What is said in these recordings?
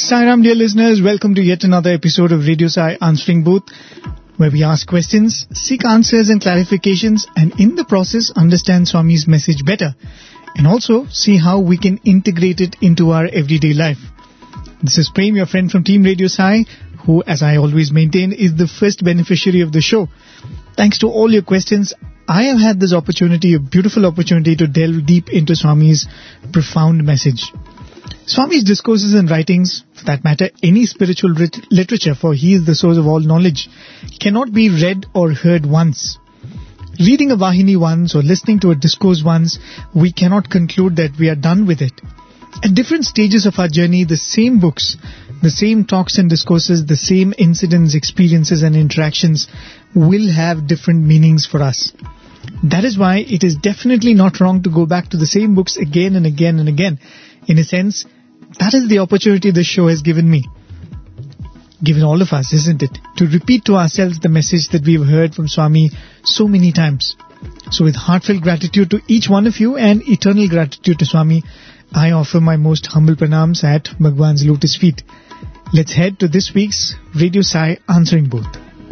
Sairam, dear listeners, welcome to yet another episode of Radio Sai Answering Booth, where we ask questions, seek answers and clarifications, and in the process understand Swami's message better, and also see how we can integrate it into our everyday life. This is Prem, your friend from Team Radio Sai, who, as I always maintain, is the first beneficiary of the show. Thanks to all your questions, I have had this opportunity, a beautiful opportunity, to delve deep into Swami's profound message. Swami's discourses and writings, for that matter, any spiritual literature, for he is the source of all knowledge, cannot be read or heard once. Reading a Vahini once or listening to a discourse once, we cannot conclude that we are done with it. At different stages of our journey, the same books, the same talks and discourses, the same incidents, experiences and interactions will have different meanings for us. That is why it is definitely not wrong to go back to the same books again and again and again. In a sense, that is the opportunity this show has given me. Given all of us, isn't it? To repeat to ourselves the message that we have heard from Swami so many times. So with heartfelt gratitude to each one of you and eternal gratitude to Swami, I offer my most humble pranams at Bhagwan's lotus feet. Let's head to this week's Radio Sai Answering Booth.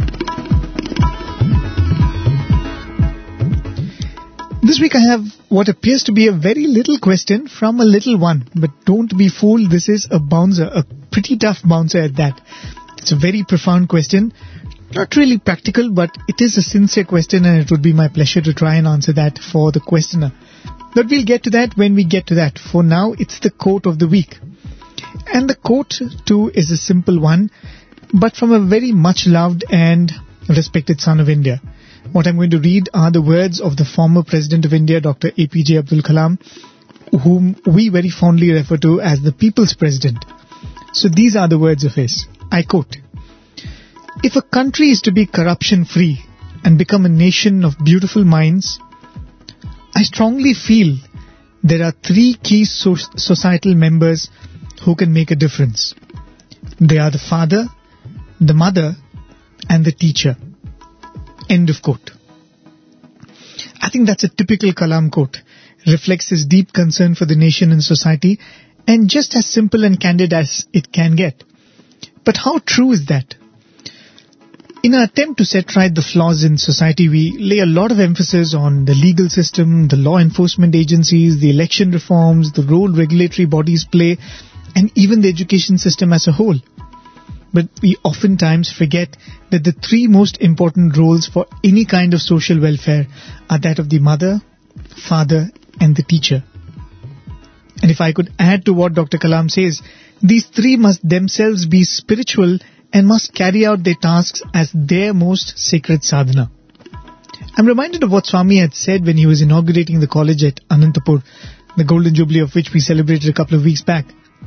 This week I have what appears to be a very little question from a little one. But don't be fooled, this is a bouncer, a pretty tough bouncer at that. It's a very profound question. Not really practical, but it is a sincere question and it would be my pleasure to try and answer that for the questioner. But we'll get to that when we get to that. For now, it's the quote of the week. And the quote too is a simple one, but from a very much loved and respected son of India. What I'm going to read are the words of the former President of India, Dr. APJ Abdul Kalam, whom we very fondly refer to as the People's President. So these are the words of his. I quote, "If a country is to be corruption-free and become a nation of beautiful minds, I strongly feel there are three key societal members who can make a difference. They are the father, the mother, and the teacher." End of quote. I think that's a typical Kalam quote. Reflects his deep concern for the nation and society, and just as simple and candid as it can get. But how true is that? In an attempt to set right the flaws in society, we lay a lot of emphasis on the legal system, the law enforcement agencies, the election reforms, the role regulatory bodies play, and even the education system as a whole. But we oftentimes forget that the three most important roles for any kind of social welfare are that of the mother, father, and the teacher. And if I could add to what Dr. Kalam says, these three must themselves be spiritual and must carry out their tasks as their most sacred sadhana. I'm reminded of what Swami had said when he was inaugurating the college at Anantapur, the golden jubilee of which we celebrated a couple of weeks back.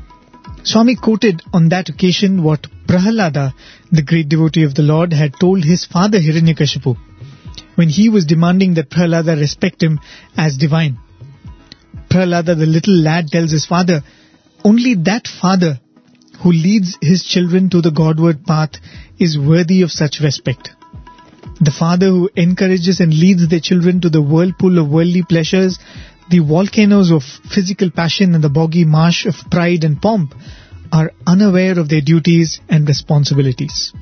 Swami quoted on that occasion what Prahalada, the great devotee of the Lord, had told his father Hiranyakashipu when he was demanding that Prahalada respect him as divine. Prahalada, the little lad, tells his father, "Only that father who leads his children to the Godward path is worthy of such respect. The father who encourages and leads their children to the whirlpool of worldly pleasures, the volcanoes of physical passion and the boggy marsh of pride and pomp, are unaware of their duties and responsibilities."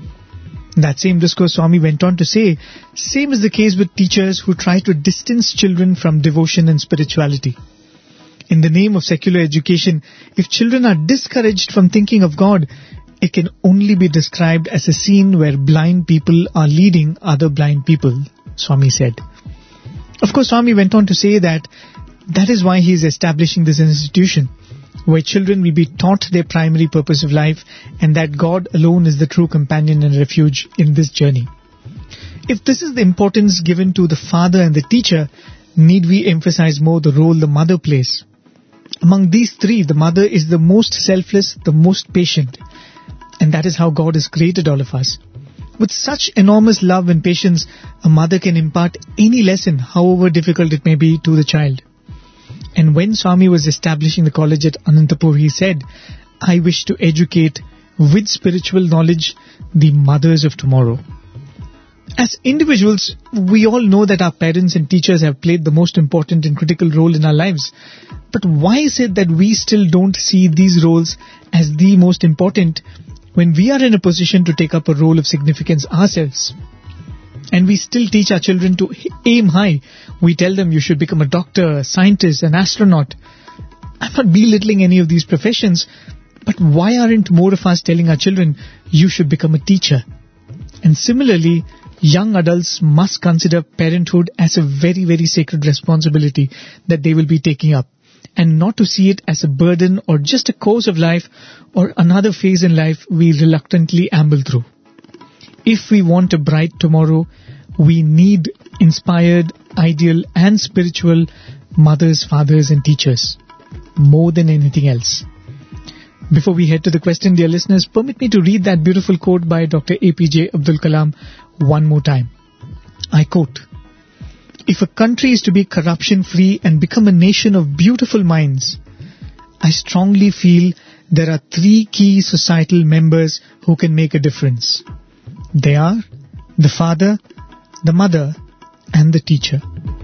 That same discourse, Swami went on to say, same is the case with teachers who try to distance children from devotion and spirituality. In the name of secular education, if children are discouraged from thinking of God, it can only be described as a scene where blind people are leading other blind people, Swami said. Of course, Swami went on to say that is why he is establishing this institution, where children will be taught their primary purpose of life and that God alone is the true companion and refuge in this journey. If this is the importance given to the father and the teacher, need we emphasize more the role the mother plays? Among these three, the mother is the most selfless, the most patient. And that is how God has created all of us. With such enormous love and patience, a mother can impart any lesson, however difficult it may be, to the child. And when Swami was establishing the college at Anantapur, he said, "I wish to educate with spiritual knowledge the mothers of tomorrow." As individuals, we all know that our parents and teachers have played the most important and critical role in our lives. But why is it that we still don't see these roles as the most important when we are in a position to take up a role of significance ourselves? And we still teach our children to aim high. We tell them you should become a doctor, a scientist, an astronaut. I'm not belittling any of these professions, but why aren't more of us telling our children you should become a teacher? And similarly, young adults must consider parenthood as a very, very sacred responsibility that they will be taking up, and not to see it as a burden or just a course of life or another phase in life we reluctantly amble through. If we want a bright tomorrow, we need inspired, ideal and spiritual mothers, fathers and teachers more than anything else. Before we head to the question, dear listeners, permit me to read that beautiful quote by Dr. APJ Abdul Kalam one more time. I quote, "If a country is to be corruption-free and become a nation of beautiful minds, I strongly feel there are 3 key societal members who can make a difference. They are the father, the mother, and the teacher."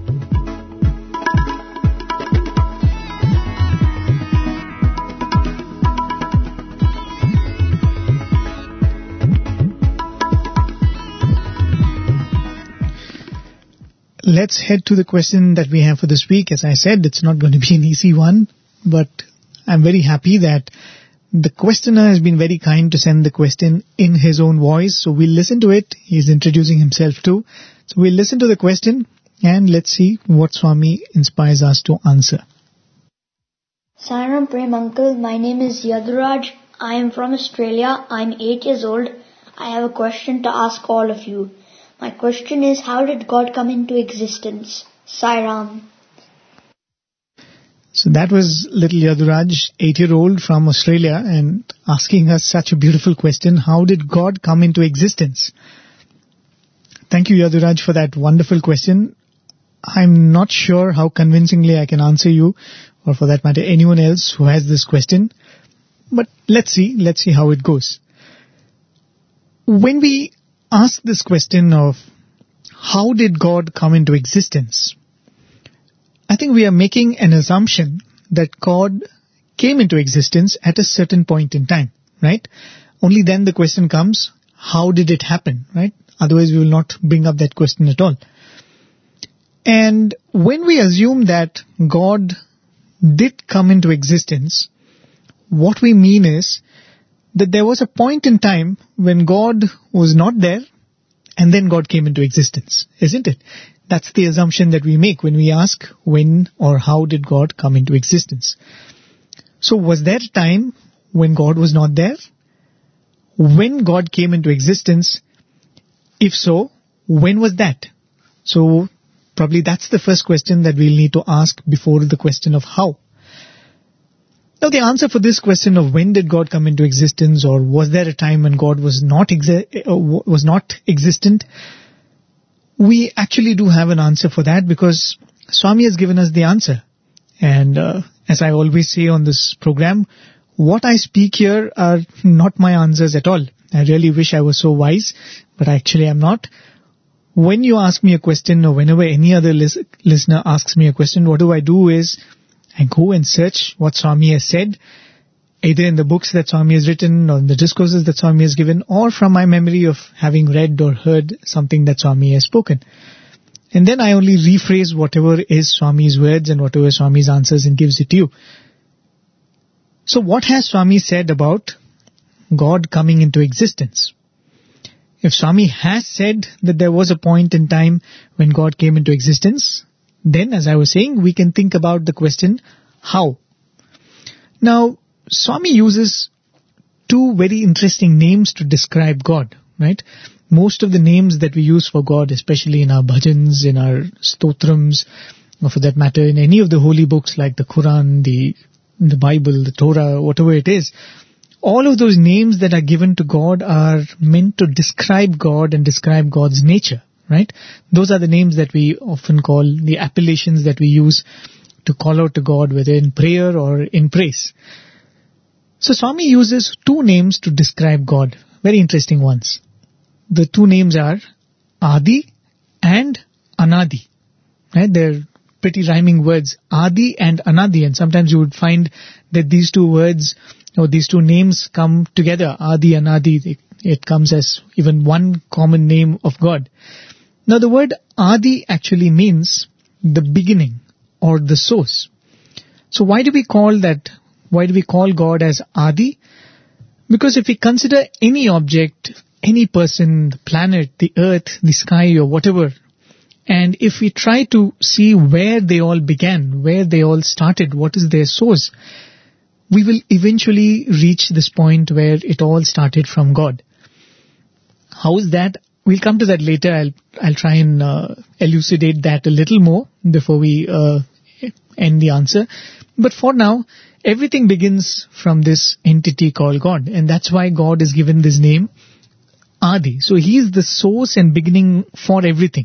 Let's head to the question that we have for this week. As I said, it's not going to be an easy one, but I'm very happy that the questioner has been very kind to send the question in his own voice. So we'll listen to it. He's introducing himself too. So we'll listen to the question and let's see what Swami inspires us to answer. Sairam Prem Uncle, my name is Yaduraj. I am from Australia. I'm 8 years old. I have a question to ask all of you. My question is, how did God come into existence? Sairam. So that was little Yaduraj, 8-year-old from Australia, and asking us such a beautiful question. How did God come into existence? Thank you, Yaduraj, for that wonderful question. I'm not sure how convincingly I can answer you, or for that matter, anyone else who has this question. But let's see how it goes. When we ask this question of how did God come into existence, I think we are making an assumption that God came into existence at a certain point in time, right? Only then the question comes, how did it happen, right? Otherwise we will not bring up that question at all. And when we assume that God did come into existence, what we mean is that there was a point in time when God was not there and then God came into existence, isn't it? That's the assumption that we make when we ask when or how did God come into existence. So was there a time when God was not there? When God came into existence? If so, when was that? So probably that's the first question that we'll need to ask before the question of how. Now the answer for this question of when did God come into existence, or was there a time when God was not existent, we actually do have an answer for that because Swami has given us the answer. And as I always say on this program, what I speak here are not my answers at all. I really wish I was so wise, but actually I'm not. When you ask me a question, or whenever any other listener asks me a question, what I do is I go and search what Swami has said, either in the books that Swami has written, or in the discourses that Swami has given, or from my memory of having read or heard something that Swami has spoken. And then I only rephrase whatever is Swami's words and whatever Swami's answers and gives it to you. So what has Swami said about God coming into existence? If Swami has said that there was a point in time when God came into existence, then, as I was saying, we can think about the question, how? Now, Swami uses 2 very interesting names to describe God, right? Most of the names that we use for God, especially in our bhajans, in our stotrams, or for that matter, in any of the holy books like the Quran, the Bible, the Torah, whatever it is, all of those names that are given to God are meant to describe God and describe God's nature. Right? Those are the names that we often call, the appellations that we use to call out to God, whether in prayer or in praise. So Swami uses 2 names to describe God, very interesting ones. The 2 names are Adi and Anadi. Right? They're pretty rhyming words, Adi and Anadi, and sometimes you would find that these two words or these two names come together, Adi, Anadi. It comes as even one common name of God. Now the word Adi actually means the beginning or the source. So why do we call God as Adi? Because if we consider any object, any person, the planet, the earth, the sky or whatever, and if we try to see where they all began, where they all started, what is their source, we will eventually reach this point where it all started from God. How is that? We'll come to that later. I'll try and elucidate that a little more before we end the answer. But for now, everything begins from this entity called God. And that's why God is given this name, Adi. So He is the source and beginning for everything.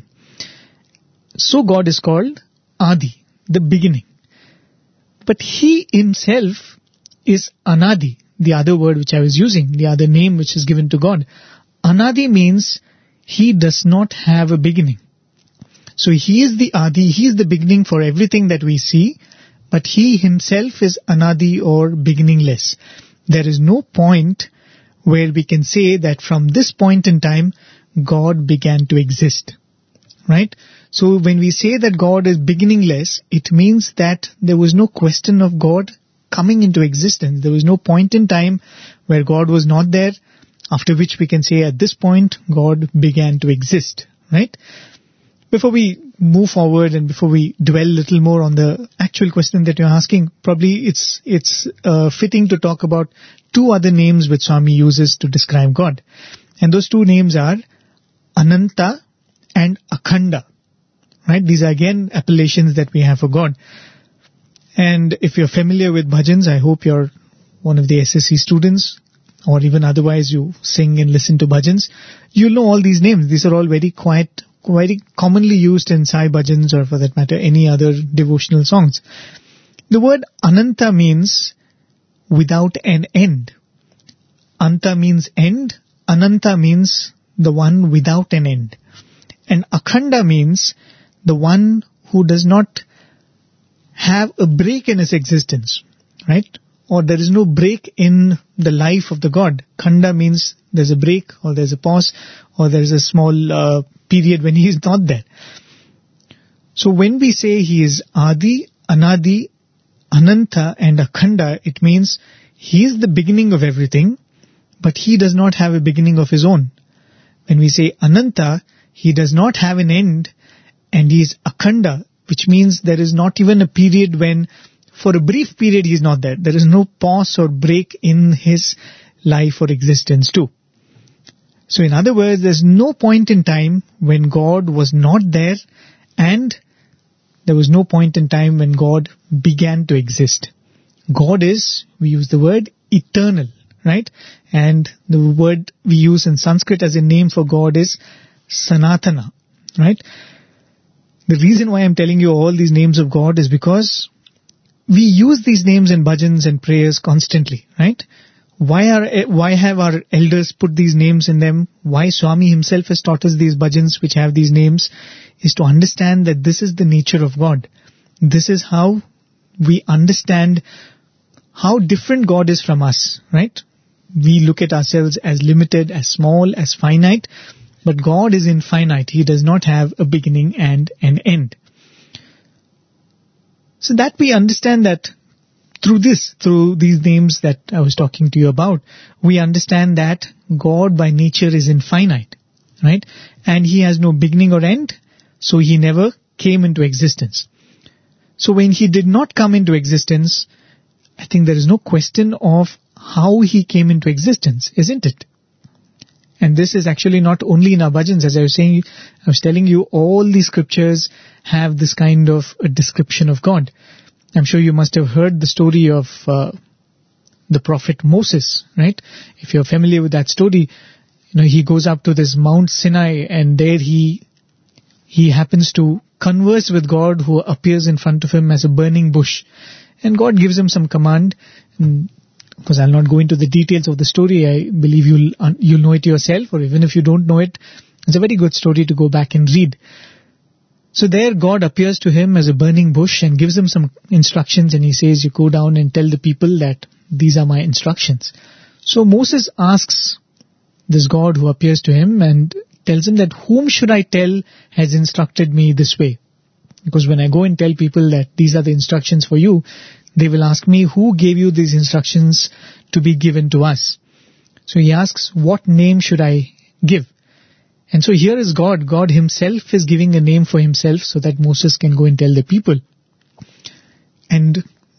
So God is called Adi, the beginning. But He Himself is Anadi, the other word which I was using, the other name which is given to God. Anadi means He does not have a beginning. So He is the Adi, He is the beginning for everything that we see, but He Himself is Anadi or beginningless. There is no point where we can say that from this point in time, God began to exist. Right? So when we say that God is beginningless, it means that there was no question of God coming into existence. There was no point in time where God was not there, after which we can say at this point, God began to exist. Right? Before we move forward and before we dwell a little more on the actual question that you're asking, probably it's fitting to talk about two other names which Swami uses to describe God. And those two names are Ananta and Akhanda. Right? These are again appellations that we have for God. And if you're familiar with bhajans, I hope you're one of the SSC students, or even otherwise you sing and listen to bhajans, you'll know all these names. These are all very commonly used in Sai bhajans, or for that matter any other devotional songs. The word Ananta means without an end. Anta means end. Ananta means the one without an end. And Akhanda means the one who does not have a break in his existence, right? Or there is no break in the life of the God. Khanda means there's a break, or there's a pause, or there is a small period when He is not there. So when we say He is Adi, Anadi, Ananta and Akhanda, it means He is the beginning of everything, but He does not have a beginning of His own. When we say Ananta, He does not have an end, and He is Akhanda, which means there is not even a period when, for a brief period, He is not there. There is no pause or break in His life or existence too. So in other words, there's no point in time when God was not there, and there was no point in time when God began to exist. God is, we use the word eternal, right? And the word we use in Sanskrit as a name for God is Sanatana, right? The reason why I'm telling you all these names of God is because we use these names in bhajans and prayers constantly, right? Why have our elders put these names in them? Why Swami himself has taught us these bhajans which have these names is to understand that this is the nature of God. This is how we understand how different God is from us, right? We look at ourselves as limited, as small, as finite, but God is infinite. He does not have a beginning and an end. So that we understand that through these names that I was talking to you about, we understand that God by nature is infinite, right? And He has no beginning or end, so He never came into existence. So when He did not come into existence, I think there is no question of how He came into existence, isn't it? And this is actually not only in our bhajans. As I was telling you, all these scriptures have this kind of a description of God. I'm sure you must have heard the story of the prophet Moses, right? If you're familiar with that story, he goes up to this Mount Sinai, and there he happens to converse with God, who appears in front of him as a burning bush. And God gives him some command. Of course, I'll not go into the details of the story. I believe you'll know it yourself, or even if you don't know it, It's a very good story to go back and read. So there God appears to him as a burning bush and gives him some instructions, and he says, you go down and tell the people that these are my instructions. So Moses asks this God who appears to him and tells him that whom should I tell has instructed me this way? Because when I go and tell people that these are the instructions for you, they will ask me, who gave you these instructions to be given to us? So he asks, what name should I give? And so here is God. God himself is giving a name for himself so that Moses can go and tell the people. And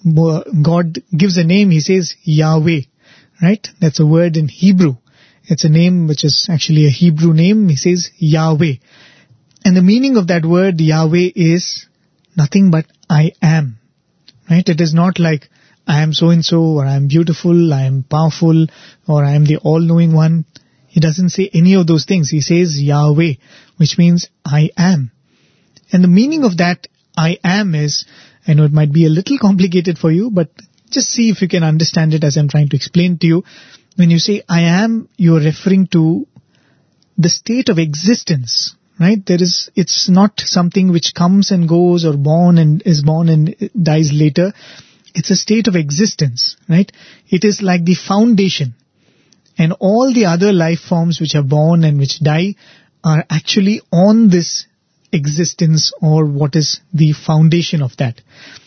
God gives a name. He says Yahweh, right? That's a word in Hebrew. It's a name which is actually a Hebrew name. He says Yahweh. And the meaning of that word Yahweh is nothing but I am, right? It is not like I am so-and-so, or I am beautiful, I am powerful, or I am the all-knowing one. He doesn't say any of those things. He says Yahweh, which means I am. And the meaning of that I am is, I know it might be a little complicated for you, but just see if you can understand it as I'm trying to explain to you. When you say I am, you are referring to the state of existence, right? It's not something which comes and goes, or is born and dies later. It's a state of existence, right? It is like the foundation. And all the other life forms which are born and which die are actually on this existence, or what is the foundation of that.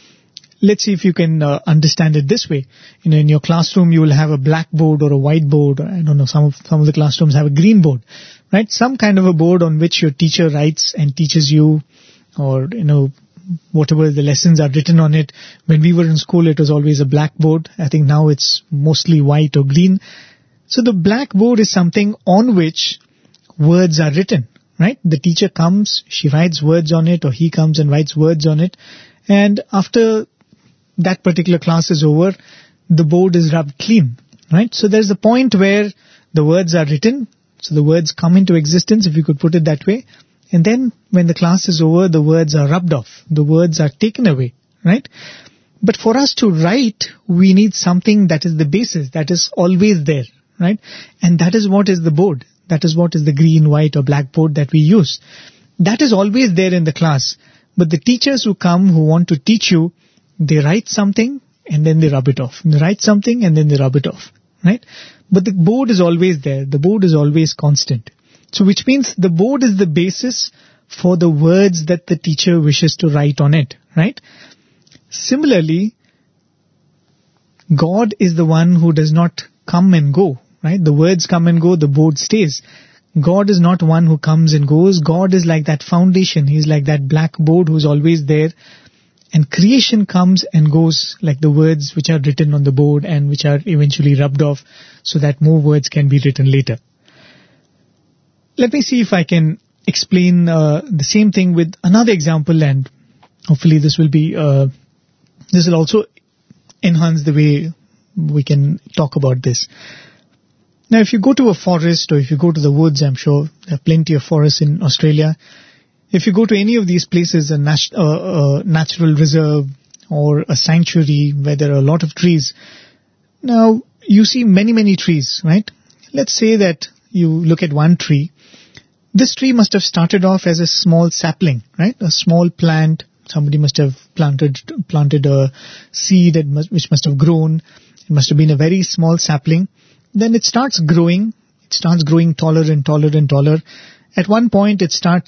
Let's see if you can understand it this way. In your classroom, you will have a blackboard or a whiteboard. I don't know, some of the classrooms have a green board, right? Some kind of a board on which your teacher writes and teaches you, or, whatever the lessons are written on it. When we were in school, it was always a blackboard. I think now it's mostly white or green. So the blackboard is something on which words are written, right? The teacher comes, she writes words on it, or he comes and writes words on it. And after that particular class is over, the board is rubbed clean, right? So there's a point where the words are written. So the words come into existence, if you could put it that way. And then when the class is over, the words are rubbed off. The words are taken away, right? But for us to write, we need something that is the basis, that is always there, right? And that is what is the board. That is what is the green, white or black board that we use. That is always there in the class. But the teachers who come, who want to teach you, they write something and then they rub it off. They write something and then they rub it off, right? But the board is always there. The board is always constant. So which means the board is the basis for the words that the teacher wishes to write on it, right? Similarly, God is the one who does not come and go, right? The words come and go, the board stays. God is not one who comes and goes. God is like that foundation. He's like that blackboard who's always there. And creation comes and goes like the words which are written on the board and which are eventually rubbed off so that more words can be written later. Let me see if I can explain the same thing with another example, and hopefully this will also enhance the way we can talk about this. Now, if you go to a forest or if you go to the woods, I'm sure there are plenty of forests in Australia. If you go to any of these places, a natural reserve or a sanctuary where there are a lot of trees, now you see many, many trees, right? Let's say that you look at one tree. This tree must have started off as a small sapling, right? A small plant. Somebody must have planted a seed which must have grown. It must have been a very small sapling. Then it starts growing. It starts growing taller and taller and taller. At one point,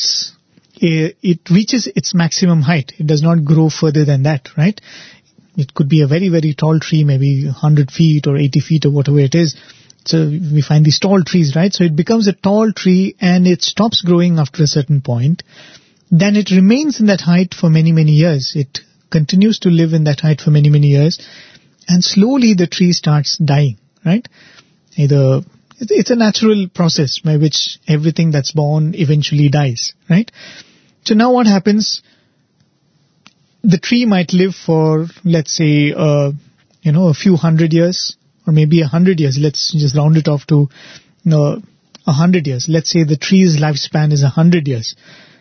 it reaches its maximum height. It does not grow further than that, right? It could be a very, very tall tree, maybe 100 feet or 80 feet or whatever it is. So we find these tall trees, right? So it becomes a tall tree and it stops growing after a certain point. Then it remains in that height for many, many years. It continues to live in that height for many, many years. And slowly the tree starts dying, right? It's a natural process by which everything that's born eventually dies, right? So now what happens? The tree might live for, let's say, a few hundred years. Or maybe 100 years. Let's just round it off to 100 years. Let's say the tree's lifespan is 100 years.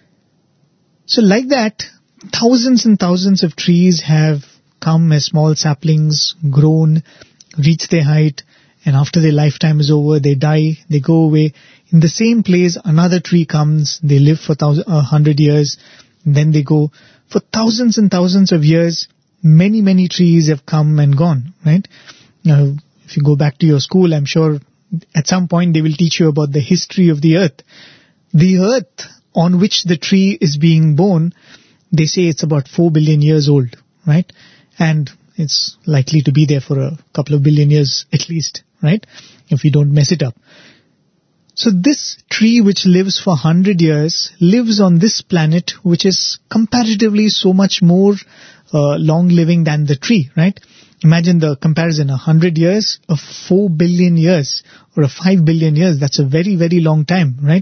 So like that, thousands and thousands of trees have come as small saplings, grown, reached their height, and after their lifetime is over, they die, they go away. In the same place, another tree comes, they live for 100 years, and then they go. For thousands and thousands of years, many, many trees have come and gone, right? Now, if you go back to your school, I'm sure at some point they will teach you about the history of the earth. The earth on which the tree is being born, they say it's about 4 billion years old, right? And it's likely to be there for a couple of billion years at least, right? If we don't mess it up. So this tree which lives for 100 years lives on this planet which is comparatively so much more long living than the tree, right? Imagine the comparison, 100 years, of 4 billion years or a 5 billion years. That's a very, very long time, right?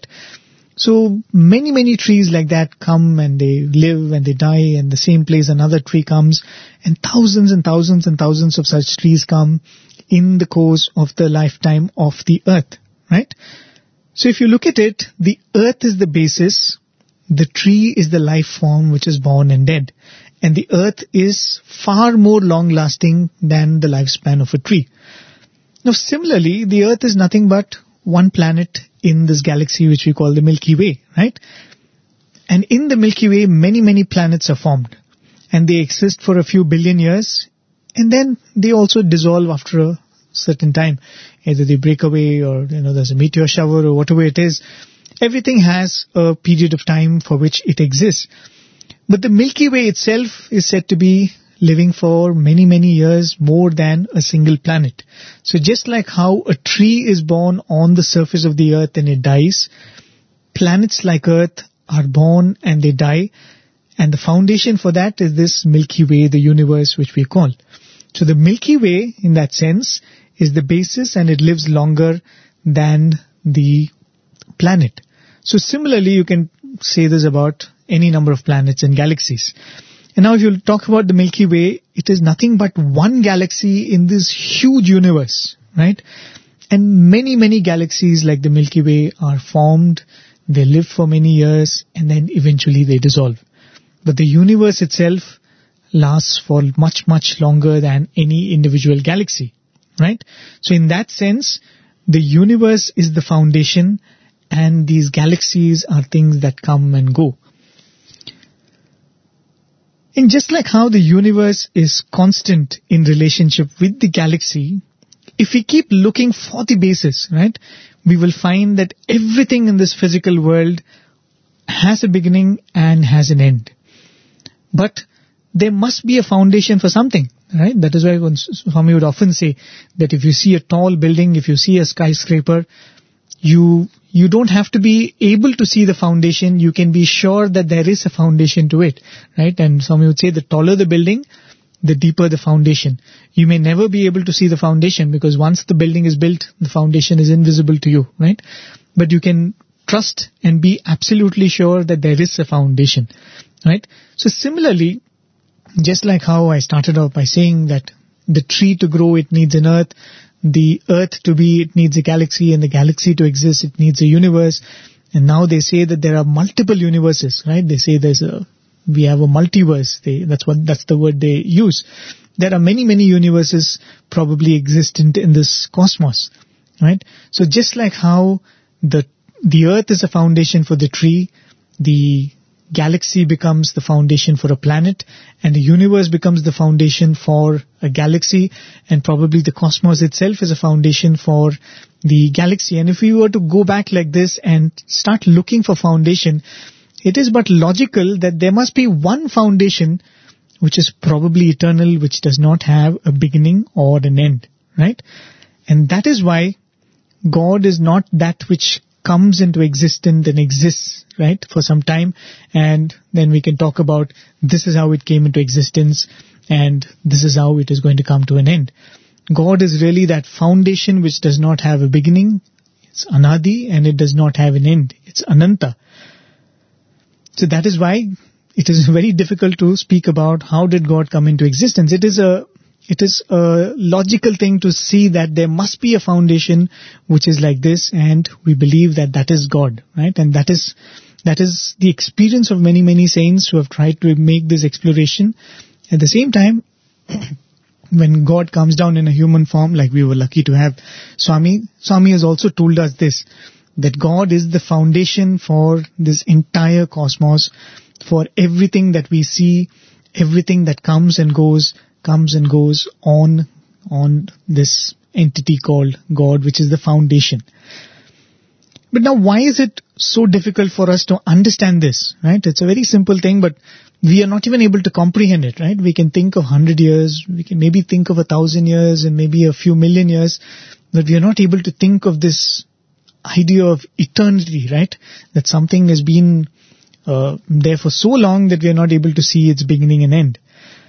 So many, many trees like that come and they live and they die, and the same place another tree comes, and thousands and thousands and thousands of such trees come in the course of the lifetime of the earth, right? So if you look at it, the earth is the basis, the tree is the life form which is born and dead, and the earth is far more long lasting than the lifespan of a tree. Now similarly, the earth is nothing but one planet in this galaxy which we call the Milky Way, right? And in the Milky Way, many, many planets are formed, and they exist for a few billion years, and then they also dissolve after a certain time. Either they break away, or there's a meteor shower, or whatever it is. Everything has a period of time for which it exists. But the Milky Way itself is said to be living for many, many years, more than a single planet. So just like how a tree is born on the surface of the earth and it dies, planets like Earth are born and they die, and the foundation for that is this Milky Way, the universe which we call. So the Milky Way, in that sense, is the basis, and it lives longer than the planet. So similarly, you can say this about any number of planets and galaxies. And now if you talk about the Milky Way, it is nothing but one galaxy in this huge universe, right? And many, many galaxies like the Milky Way are formed, they live for many years, and then eventually they dissolve. But the universe itself lasts for much, much longer than any individual galaxy, right? So in that sense, the universe is the foundation, and these galaxies are things that come and go. And just like how the universe is constant in relationship with the galaxy, if we keep looking for the basis, right, we will find that everything in this physical world has a beginning and has an end. But there must be a foundation for something, right? That is why Swami would often say that if you see a tall building, if you see a skyscraper, you don't have to be able to see the foundation. You can be sure that there is a foundation to it, right? And Swami would say the taller the building, the deeper the foundation. You may never be able to see the foundation, because once the building is built, the foundation is invisible to you, right? But you can trust and be absolutely sure that there is a foundation, right? So similarly, just like how I started off by saying that the tree to grow, it needs an earth. The earth to be, it needs a galaxy, and the galaxy to exist, it needs a universe. And now they say that there are multiple universes, right? They say we have a multiverse. That's the word they use. There are many, many universes probably existent in this cosmos, right? So just like how the earth is a foundation for the tree, the galaxy becomes the foundation for a planet, and the universe becomes the foundation for a galaxy, and probably the cosmos itself is a foundation for the galaxy. And if we were to go back like this and start looking for foundation, it is but logical that there must be one foundation which is probably eternal, which does not have a beginning or an end, right? And that is why God is not that which comes into existence and exists, right, for some time, and then we can talk about this is how it came into existence and this is how it is going to come to an end. God is really that foundation which does not have a beginning. It's Anadi, and it does not have an end. It's Ananta. So that is why it is very difficult to speak about how did God come into existence. It is a logical thing to see that there must be a foundation which is like this, and we believe that is God, right? And that is the experience of many, many saints who have tried to make this exploration. At the same time, when God comes down in a human form, like we were lucky to have Swami has also told us this, that God is the foundation for this entire cosmos, for everything that we see, everything that comes and goes on this entity called God, which is the foundation. But now, why is it so difficult for us to understand this, right? It's a very simple thing, but we are not even able to comprehend it, right? We can think of 100 years, we can maybe think of 1,000 years and maybe a few million years, but we are not able to think of this idea of eternity, right? That something has been there for so long that we are not able to see its beginning and end.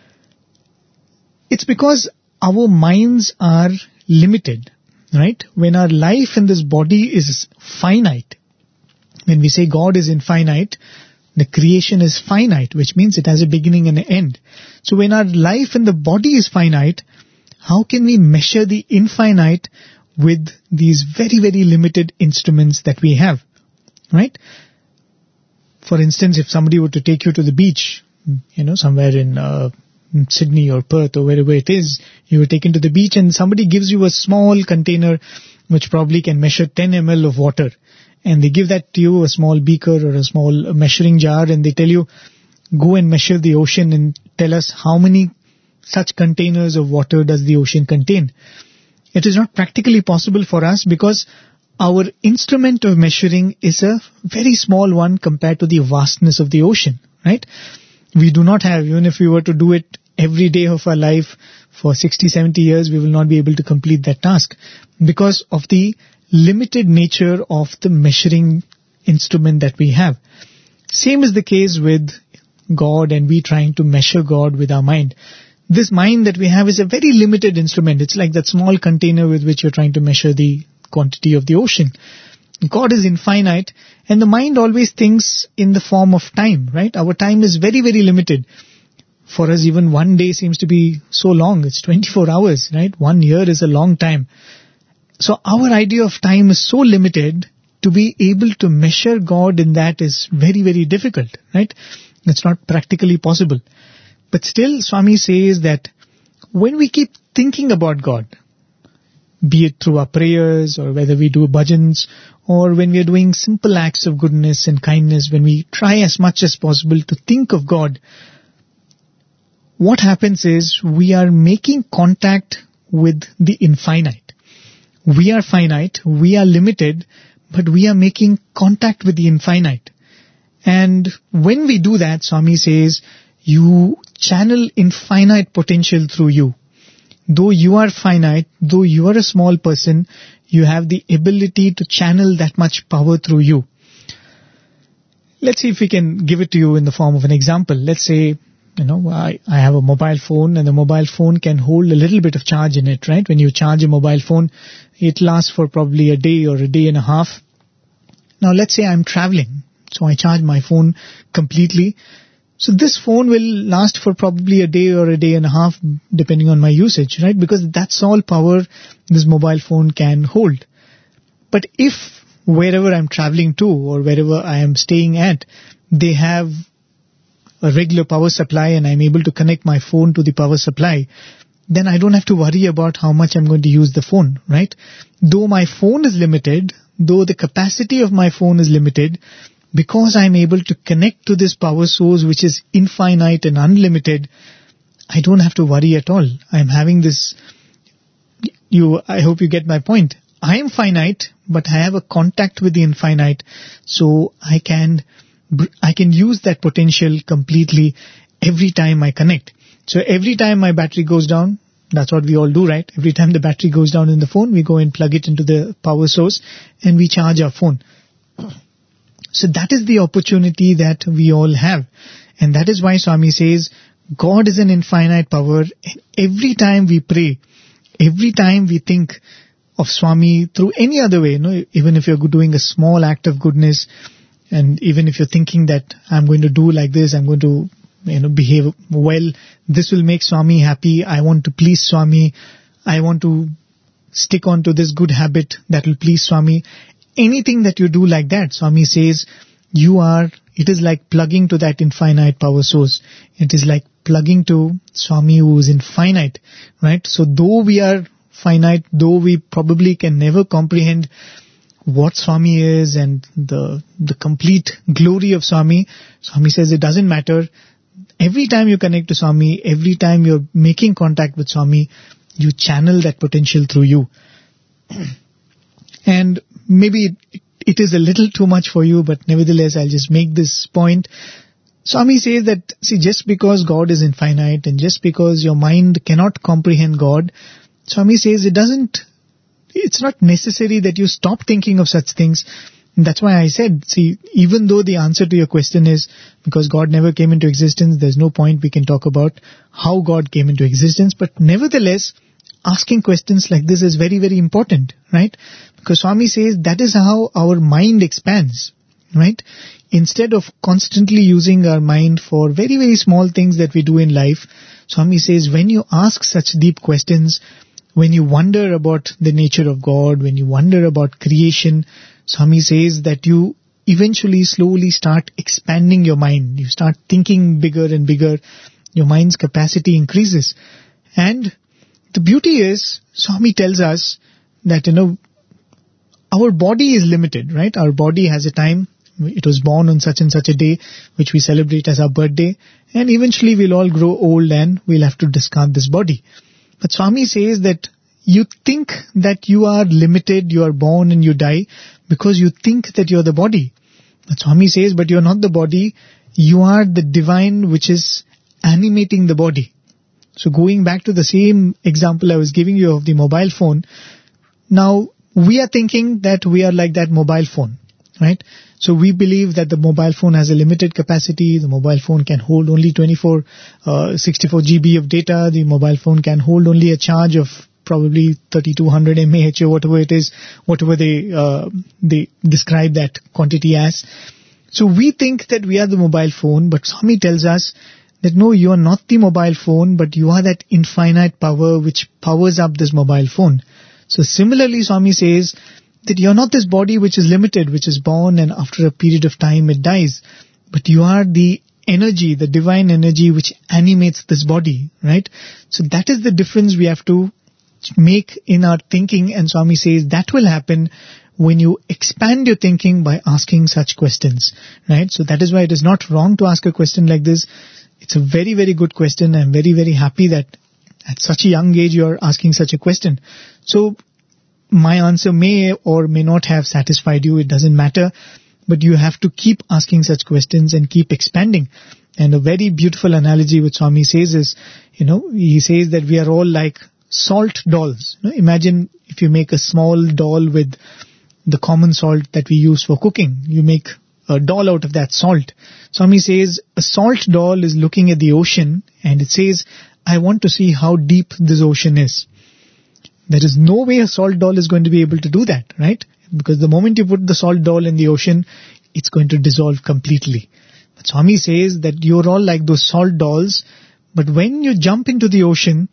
It's because our minds are limited, right? When our life in this body is finite, when we say God is infinite, the creation is finite, which means it has a beginning and an end. So when our life in the body is finite, how can we measure the infinite with these very, very limited instruments that we have, right? For instance, if somebody were to take you to the beach, somewhere in Sydney or Perth or wherever it is, you were taken to the beach and somebody gives you a small container which probably can measure 10 ml of water. And they give that to you, a small beaker or a small measuring jar, and they tell you, go and measure the ocean and tell us how many such containers of water does the ocean contain. It is not practically possible for us because our instrument of measuring is a very small one compared to the vastness of the ocean, right? We do not have, even if we were to do it every day of our life for 60, 70 years, we will not be able to complete that task because of the limited nature of the measuring instrument that we have. Same is the case with God and we trying to measure God with our mind. This mind that we have is a very limited instrument. It's like that small container with which you're trying to measure the quantity of the ocean. God is infinite and the mind always thinks in the form of time, right? Our time is very, very limited. For us, even one day seems to be so long. It's 24 hours, right? 1 year is a long time. So our idea of time is so limited, to be able to measure God in that is very, very difficult, right? It's not practically possible. But still, Swami says that when we keep thinking about God, be it through our prayers or whether we do bhajans or when we are doing simple acts of goodness and kindness, when we try as much as possible to think of God, what happens is we are making contact with the infinite. We are finite, we are limited, but we are making contact with the infinite. And when we do that, Swami says, you channel infinite potential through you. Though you are finite, though you are a small person, you have the ability to channel that much power through you. Let's see if we can give it to you in the form of an example. Let's say, I have a mobile phone and the mobile phone can hold a little bit of charge in it, right? When you charge a mobile phone, it lasts for probably a day or a day and a half. Now let's say I'm traveling, so I charge my phone completely. So this phone will last for probably a day or a day and a half depending on my usage, right? Because that's all power this mobile phone can hold. But if wherever I'm traveling to or wherever I am staying at, they have a regular power supply and I'm able to connect my phone to the power supply, then I don't have to worry about how much I'm going to use the phone, right? Though my phone is limited, though the capacity of my phone is limited, because I'm able to connect to this power source which is infinite and unlimited, I don't have to worry at all. I'm having this, I hope you get my point. I am finite, but I have a contact with the infinite, so I can use that potential completely every time I connect. So every time my battery goes down, that's what we all do, right? Every time the battery goes down in the phone, we go and plug it into the power source and we charge our phone. So that is the opportunity that we all have. And that is why Swami says, God is an infinite power. And every time we pray, every time we think of Swami through any other way, even if you're doing a small act of goodness, and even if you're thinking that I'm going to do like this, I'm going to behave well, this will make Swami happy, I want to please Swami, I want to stick on to this good habit that will please Swami. Anything that you do like that, Swami says, it is like plugging to that infinite power source. It is like plugging to Swami who is infinite, right? So though we are finite, though we probably can never comprehend what Swami is and the complete glory of Swami, Swami says it doesn't matter. Every time you connect to Swami, every time you're making contact with Swami, you channel that potential through you. And maybe it is a little too much for you, but nevertheless, I'll just make this point. Swami says that, see, just because God is infinite and just because your mind cannot comprehend God, Swami says it's not necessary that you stop thinking of such things. And that's why I said, see, even though the answer to your question is because God never came into existence, there's no point we can talk about how God came into existence. But nevertheless, asking questions like this is very, very important, right? Because Swami says that is how our mind expands, right? Instead of constantly using our mind for very, very small things that we do in life, Swami says when you ask such deep questions, when you wonder about the nature of God, when you wonder about creation, Swami says that you eventually slowly start expanding your mind. You start thinking bigger and bigger. Your mind's capacity increases. And the beauty is, Swami tells us that, our body is limited, right? Our body has a time. It was born on such and such a day, which we celebrate as our birthday. And eventually we'll all grow old and we'll have to discard this body. But Swami says that you think that you are limited, you are born and you die because you think that you're the body. But Swami says, but you're not the body, you are the divine which is animating the body. So going back to the same example I was giving you of the mobile phone, now we are thinking that we are like that mobile phone, right? So we believe that the mobile phone has a limited capacity, the mobile phone can hold only 64 GB of data, the mobile phone can hold only a charge of probably 3200 mAh or whatever it is, whatever they describe that quantity as. So we think that we are the mobile phone, but Swami tells us that no, you are not the mobile phone, but you are that infinite power which powers up this mobile phone. So similarly, Swami says that you are not this body which is limited, which is born and after a period of time it dies, but you are the energy, the divine energy which animates this body, right? So that is the difference we have to make in our thinking, and Swami says that will happen when you expand your thinking by asking such questions, right? So that is why it is not wrong to ask a question like this. It's a very, very good question. I'm very, very happy that at such a young age you are asking such a question. So my answer may or may not have satisfied you. It doesn't matter. But you have to keep asking such questions and keep expanding. And a very beautiful analogy which Swami says is, he says that we are all like salt dolls. Imagine if you make a small doll with the common salt that we use for cooking. You make a doll out of that salt. Swami says a salt doll is looking at the ocean and it says, I want to see how deep this ocean is. There is no way a salt doll is going to be able to do that, right? Because the moment you put the salt doll in the ocean, it's going to dissolve completely. But Swami says that you're all like those salt dolls, but when you jump into the ocean,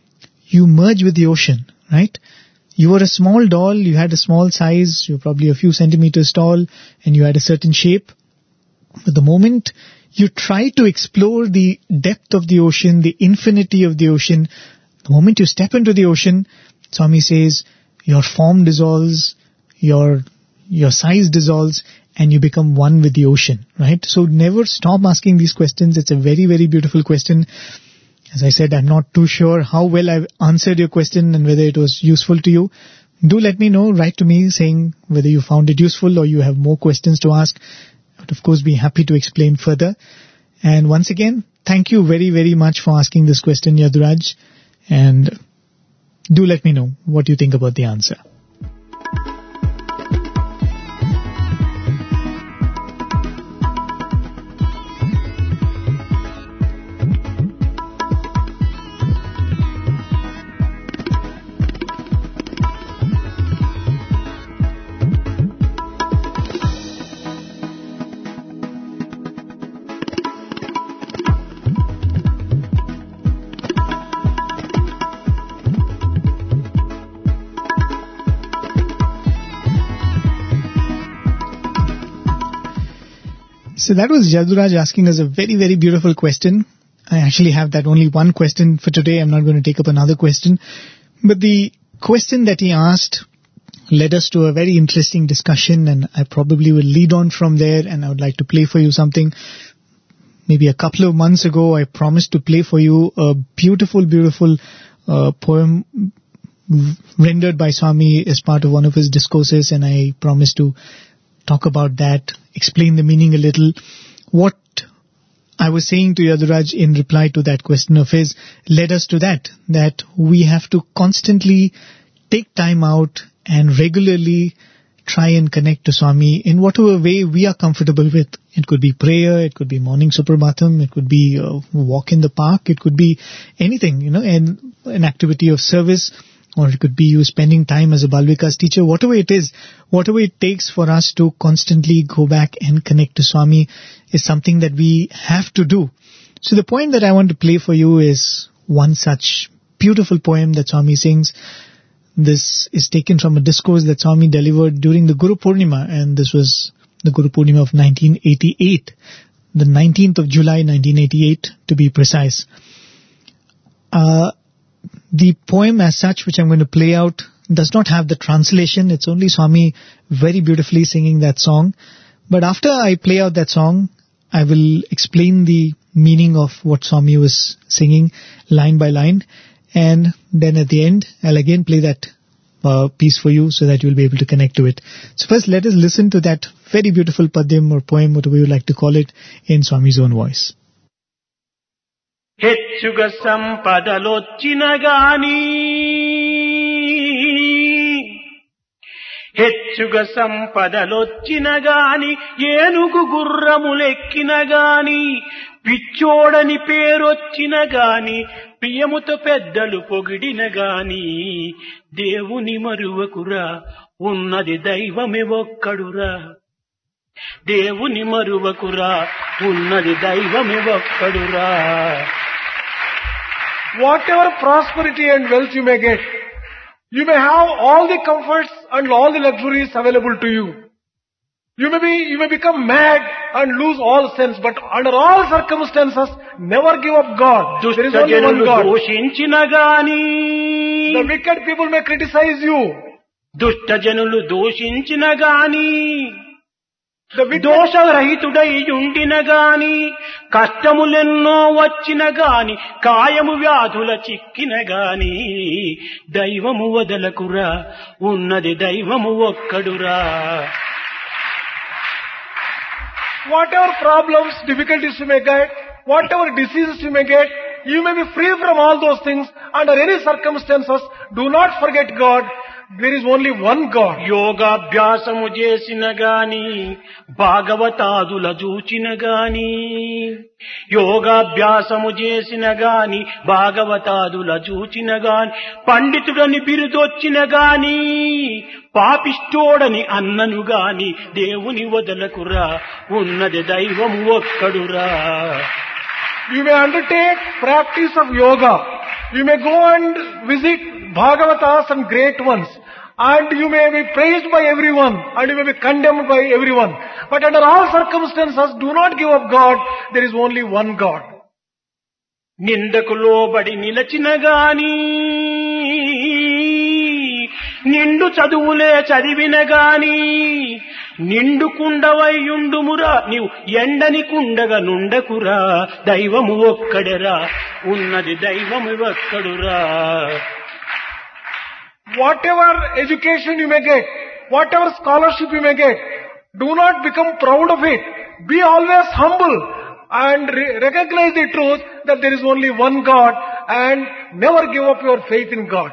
you merge with the ocean, right? You were a small doll, you had a small size, you were probably a few centimeters tall, and you had a certain shape. But the moment you try to explore the depth of the ocean, the infinity of the ocean, the moment you step into the ocean, Swami says, your form dissolves, your size dissolves, and you become one with the ocean, right? So never stop asking these questions. It's a very, very beautiful question. As I said, I'm not too sure how well I've answered your question and whether it was useful to you. Do let me know. Write to me saying whether you found it useful or you have more questions to ask. I would, of course, be happy to explain further. And once again, thank you very, very much for asking this question, Yaduraj. And do let me know what you think about the answer. So that was Yaduraj asking us a very, very beautiful question. I actually have that only one question for today. I'm not going to take up another question. But the question that he asked led us to a very interesting discussion, and I probably will lead on from there, and I would like to play for you something. Maybe a couple of months ago, I promised to play for you a beautiful, beautiful poem rendered by Swami as part of one of his discourses, and I promised to talk about that, explain the meaning a little. What I was saying to Yaduraj in reply to that question of his led us to that we have to constantly take time out and regularly try and connect to Swami in whatever way we are comfortable with. It could be prayer, it could be morning suprabhatam, it could be a walk in the park, it could be anything, and an activity of service, or it could be you spending time as a Bal Vikas teacher. Whatever it is, whatever it takes for us to constantly go back and connect to Swami is something that we have to do. So the poem that I want to play for you is one such beautiful poem that Swami sings. This is taken from a discourse that Swami delivered during the Guru Purnima, and this was the Guru Purnima of 1988, the 19th of July 1988 to be precise. The poem as such, which I'm going to play out, does not have the translation. It's only Swami very beautifully singing that song. But after I play out that song, I will explain the meaning of what Swami was singing line by line. And then at the end, I'll again play that piece for you so that you'll be able to connect to it. So first, let us listen to that very beautiful padyam or poem, whatever you like to call it, in Swami's own voice. ಹೆಚ್ಚುಗ ಸಂಪದಲೊಚ್ಚಿನ ಗಾನಿ ಹೆಚ್ಚುಗ ಸಂಪದಲೊಚ್చిన గాని ఏనుగు గుర్రములెక్కిన గాని పిచ్చోడని పేరొచ్చిన గాని ప్రియముతో పెద్దలు పొగిడిన గాని దేవుని మరువకురా ఉన్నది దైవమే ఒక్కడురా దేవుని మరువకురా ఉన్నది దైవమే ఒక్కడురా. Whatever prosperity and wealth you may get, you may have all the comforts and all the luxuries available to you. You may become mad and lose all sense, but under all circumstances, never give up God. There is only one God. దూషించిన గాని The wicked people may criticize you. దుష్ట జనులు దూషించిన గాని దోషరహితుడై ఉండిన గాని కష్టములెన్నో వచ్చిన గాని కాయము వ్యాధుల చిక్కిన గాని దైవము వదలకురా ఉన్నది దైవము ఒక్కడురా. Whatever problems, difficulties you may get, whatever diseases you may get, you may be free from all those things. Under any circumstances, do not forget God. There is only one God. యోగాభ్యాసము చేసిన గాని భాగవతాదుల చూచిన గాని యోగాభ్యాసము చేసిన గాని భాగవతాదుల చూచిన గాని పండితుడని బిరుదొచ్చిన గాని పాపిష్టోడని అన్నను గాని దేవుని వదలకురా ఉన్నది దైవము ఒక్కడురా. You may undertake practice of yoga. You may go and visit Bhagavatas and great ones. And you may be praised by everyone. And you may be condemned by everyone. But under all circumstances, do not give up God. There is only one God. నిందకు లోబడి నిలచిన గాని నిండు చదువులే చదివిన గాని నిండు కుండవయ్యుండుమురా నీవు ఎండని కుండగా నుండకురా దైవము ఒక్కడరా ఉన్నది దైవము ఒక్కడురా. Whatever education you may get, whatever scholarship you may get, do not become proud of it. Be always humble and recognize the truth that there is only one God and never give up your faith in God.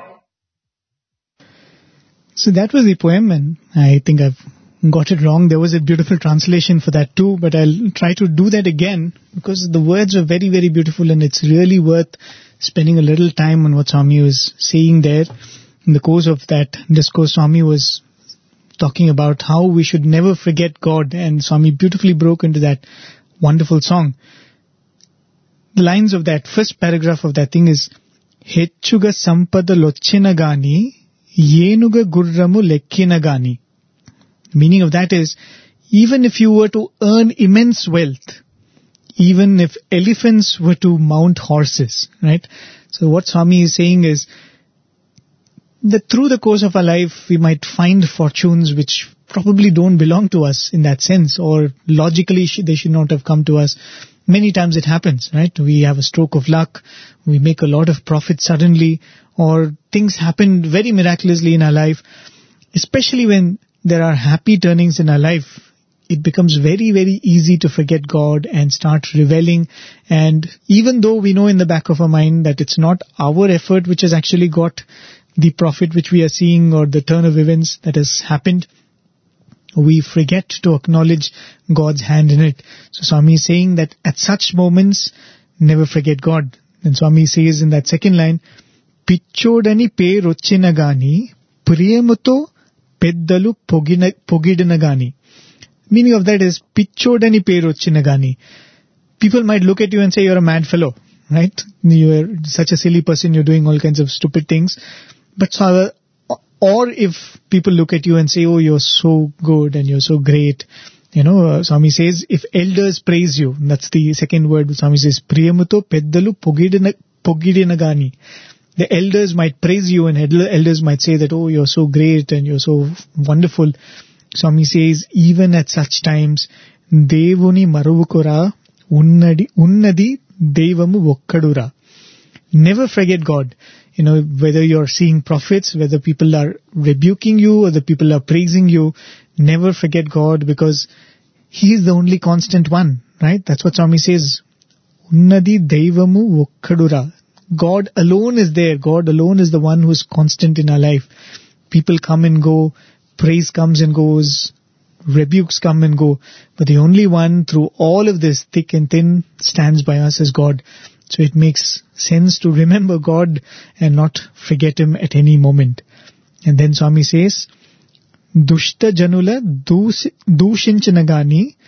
So that was the poem, and I think I've got it wrong. There was a beautiful translation for that too, but I'll try to do that again because the words are very, very beautiful, and it's really worth spending a little time on what Swami was saying there. In the course of that discourse, Swami was talking about how we should never forget God, and Swami beautifully broke into that wonderful song. The lines of that first paragraph of that thing is Hecchuga sampada lochina gani yenuga gurramu lekkina gani. The meaning of that is, even if you were to earn immense wealth, even if elephants were to mount horses, right? So what Swami is saying is that through the course of our life, we might find fortunes which probably don't belong to us in that sense, or logically they should not have come to us. Many times it happens, right? We have a stroke of luck, we make a lot of profit suddenly, or things happen very miraculously in our life. Especially when there are happy turnings in our life, it becomes very, very easy to forget God and start reveling. And even though we know in the back of our mind that it's not our effort which has actually got the profit which we are seeing or the turn of events that has happened, we forget to acknowledge God's hand in it. So Swami is saying that at such moments, never forget God. And Swami says in that second line, Pichodani pe rochinagani, priyamuto peddalu pogidinagani. Meaning of that is, Pichodani pe rochinagani. People might look at you and say you're a mad fellow, right? You're such a silly person, you're doing all kinds of stupid things. But or if people look at you and say, oh, you're so good and you're so great. Swami says, if elders praise you, that's the second word. Swami says, Priyamuto peddalu pogidinagani. The elders might praise you and elders might say that, oh, you're so great and you're so wonderful. Swami says, even at such times, Devuni maruvukura unnadi devamu vokkadura. Never forget God. Whether you're seeing prophets, whether people are rebuking you or the people are praising you, never forget God, because He is the only constant one, right? That's what Swami says. Unnadi devamu vokkadura. God alone is there. God alone is the one who is constant in our life. People come and go, praise comes and goes, rebukes come and go, but the only one through all of this, thick and thin, stands by us is God. So it makes sense to remember God and not forget Him at any moment. And then Swami says, Dushta janula dushinchanagani,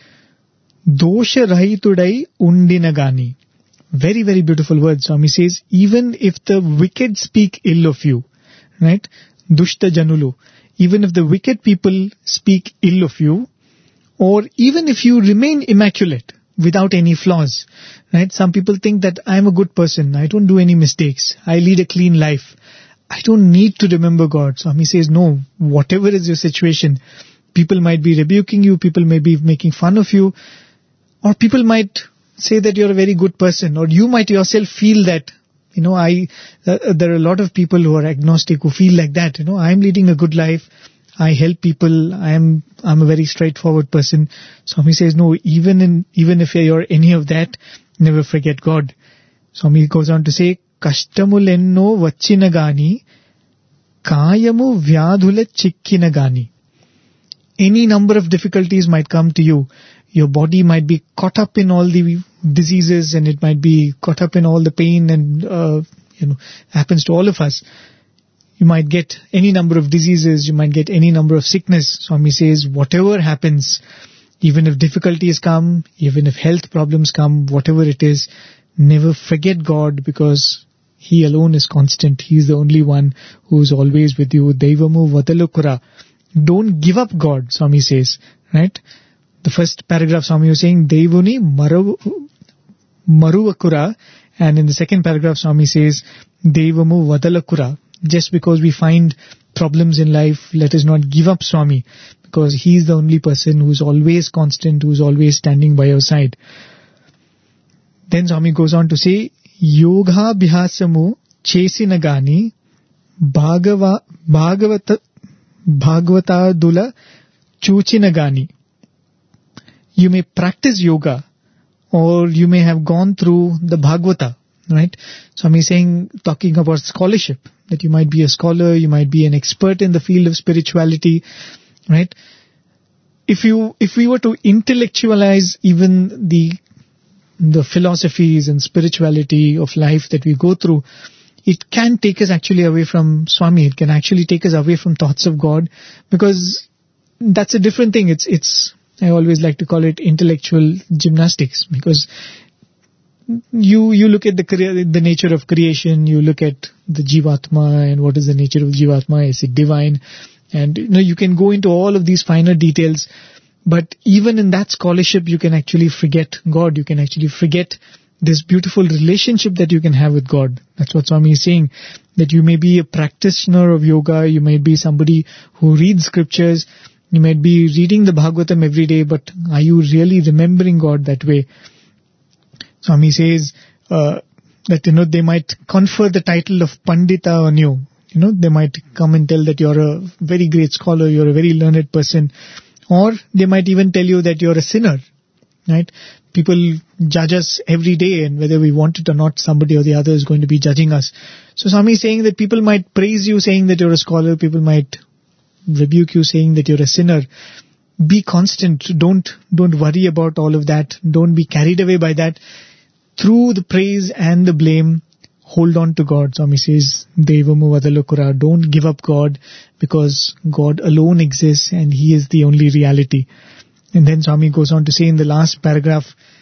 dosha rahitudai undinagani. Very, very beautiful words. Swami says, even if the wicked speak ill of you, right? Dushta janulu. Even if the wicked people speak ill of you, or even if you remain immaculate, without any flaws, right? Some people think that I'm a good person, I don't do any mistakes, I lead a clean life, I don't need to remember God. Swami says, no, whatever is your situation, people might be rebuking you, people may be making fun of you, or people might say that you're a very good person, or you might yourself feel that, there are a lot of people who are agnostic who feel like that, I'm leading a good life, I help people, I'm a very straightforward person. Swami says, no, even if you're any of that, never forget God. Swami goes on to say, Kashtamulenno vachinagani, kayamu vyadhula chikkinagani. Any number of difficulties might come to you. Your body might be caught up in all the diseases, and it might be caught up in all the pain, and happens to all of us. You might get any number of diseases, you might get any number of sickness. Swami says, whatever happens, even if difficulties come, even if health problems come, whatever it is, never forget God, because He alone is constant. He is the only one who is always with you. Devamu vadalukura. Don't give up God, Swami says, right? The first paragraph Swami was saying, Devuni maruvakura, and in the second paragraph Swami says, Devamu vadalakura. Just because we find problems in life, let us not give up Swami, because He is the only person who is always constant, who is always standing by our side. Then Swami goes on to say, Yoga bhyasamu chesinagani bhagavatadula chuchinagani. You may practice yoga, or you may have gone through the Bhagavata, right? So I'm saying, talking about scholarship, that you might be a scholar, you might be an expert in the field of spirituality, right? If we were to intellectualize even the philosophies and spirituality of life that we go through, it can take us actually away from Swami. It can actually take us away from thoughts of God, because that's a different thing. It's I always like to call it intellectual gymnastics, because you look at the nature of creation, you look at the Jivatma and what is the nature of Jivatma, is it divine? And you can go into all of these finer details, But even in that scholarship, you can actually forget God. You can actually forget this beautiful relationship that you can have with God. That's what Swami is saying, that you may be a practitioner of yoga, you might be somebody who reads scriptures, you might be reading the Bhagavatam every day, but are you really remembering God that way? Swami says that, they might confer the title of Pandita on you. They might come and tell that you're a very great scholar, you're a very learned person, or they might even tell you that you're a sinner, right? People judge us every day, and whether we want it or not, somebody or the other is going to be judging us. So Swami is saying that people might praise you saying that you're a scholar, people might rebuke you saying that you're a sinner. Be constant. Don't worry about all of that. Don't be carried away by that. Through the praise and the blame, hold on to God. Swami says, Devamu Vadalokura. Don't give up God, because God alone exists and He is the only reality. And then Swami goes on to say in the last paragraph,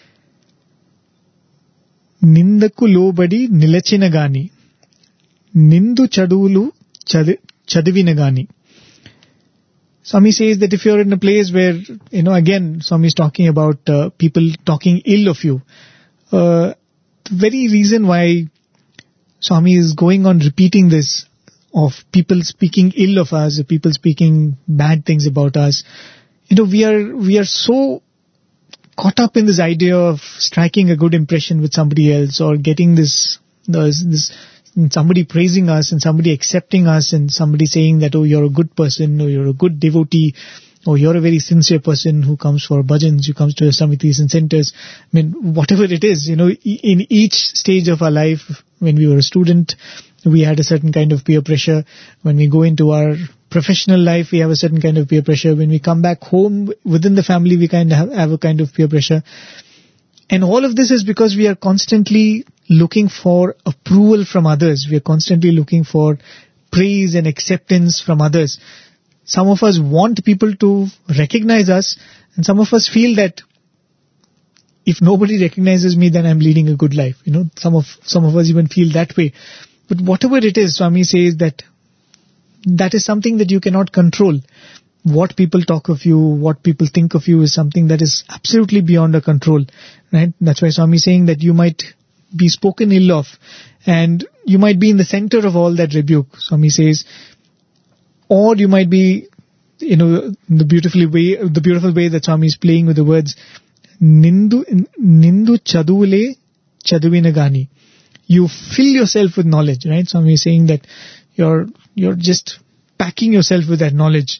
Nindaku lobadi nilachinagani, Nindu chadulu chadivinagani. Swami says that if you're in a place where, again, Swami is talking about people talking ill of you. The very reason why Swami is going on repeating this, of people speaking ill of us, people speaking bad things about us, we are so caught up in this idea of striking a good impression with somebody else, or getting this somebody praising us and somebody accepting us and somebody saying that, oh, you're a good person, or you're a good devotee, or you're a very sincere person who comes for bhajans, who comes to the samitis and centers. Whatever it is, in each stage of our life, when we were a student, we had a certain kind of peer pressure. When we go into our professional life, we have a certain kind of peer pressure. When we come back home, within the family, we kind of have a kind of peer pressure. And all of this is because we are constantly looking for approval from others. We are constantly looking for praise and acceptance from others. Some of us want people to recognize us, and some of us feel that if nobody recognizes me, then I'm leading a good life. Some of us even feel that way. But whatever it is, Swami says that is something that you cannot control. What people talk of you, what people think of you is something that is absolutely beyond our control, right? That's why Swami is saying that you might be spoken ill of, and you might be in the center of all that rebuke. Swami says, or you might be, the beautiful way that Swami is playing with the words, Nindu chadule chaduvinagani. You fill yourself with knowledge, right? Swami is saying that you're just packing yourself with that knowledge.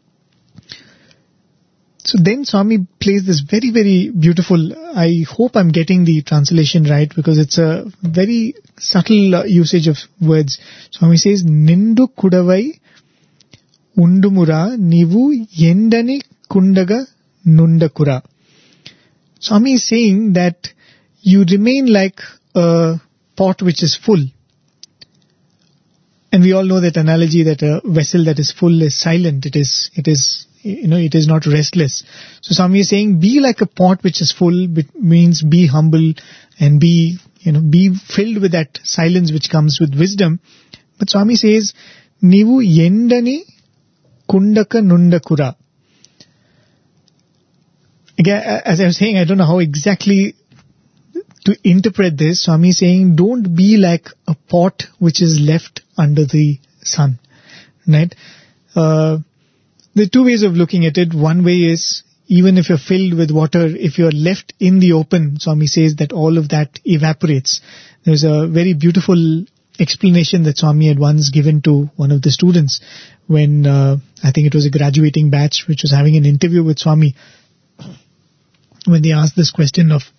So then Swami plays this very, very beautiful, I hope I'm getting the translation right, because it's a very subtle usage of words. Swami says, Nindu kudavai undumura nivu yendani kundaga nundakura. Swami is saying that you remain like a pot which is full. And we all know that analogy, that a vessel that is full is silent. It is not restless. So Swami is saying, be like a pot which is full, means be humble and be filled with that silence which comes with wisdom. But Swami says, Nivu yendani kundaka nundakura. Again, as I was saying, I don't know how exactly to interpret this. Swami is saying, don't be like a pot which is left under the sun, right? There are two ways of looking at it. One way is, even if you're filled with water, if you're left in the open, Swami says that all of that evaporates. There's a very beautiful explanation that Swami had once given to one of the students when, I think it was a graduating batch which was having an interview with Swami. When they asked this question of,